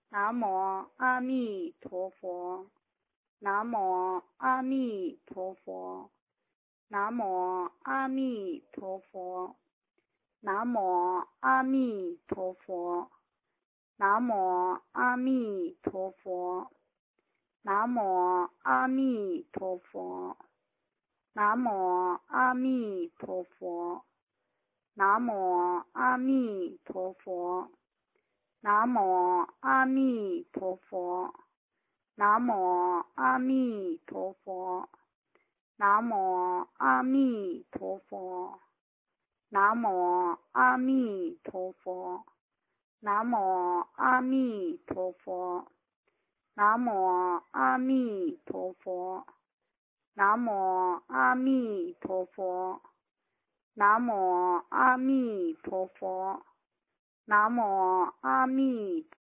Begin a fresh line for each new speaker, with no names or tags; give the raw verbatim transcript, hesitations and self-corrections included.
南无阿弥陀佛，南无阿弥陀佛，南无阿弥陀佛，南无阿弥陀佛，南无阿弥陀佛，南无阿弥陀佛，南无阿弥陀佛，南无阿弥陀佛，南无阿弥陀佛，南无阿弥陀佛，南无阿弥陀佛，南无阿弥陀佛，南无阿弥陀佛，南无阿弥陀佛，南无阿弥陀佛，南无阿弥陀佛，南无阿弥。